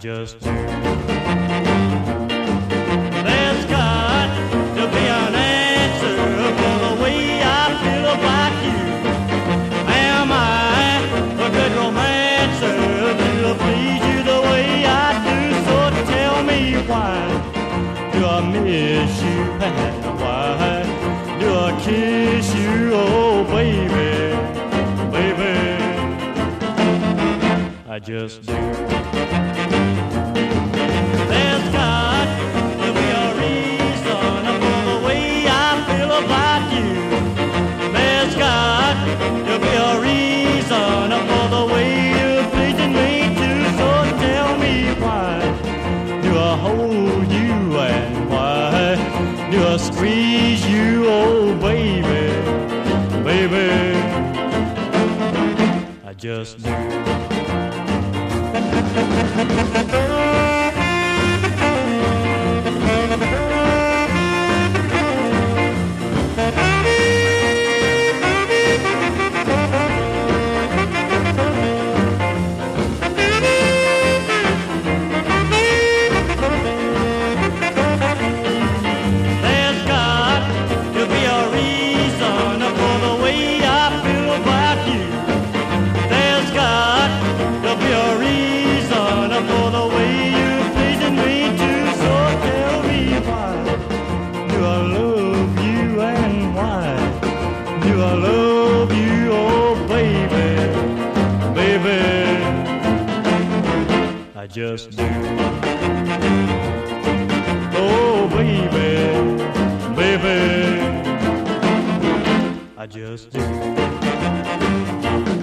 just do. There's got to be an answer for the way I feel about you. Am I a good romancer to please you the way I do? So tell me, why do I miss you and why do I kiss you? Oh baby, baby, I just do. There's got to be a reason for the way I feel about you. There's got to be a reason for the way you're pleasing me too. So tell me, why do I hold you and why do I squeeze you? Oh baby, baby, I just do. There's got to be a reason for the way I feel about you. There's got to be a reason for the way you're pleasing me too. So tell me, why do I love you and why do I love you? Oh baby, baby, I just do. Oh baby, baby, I just do.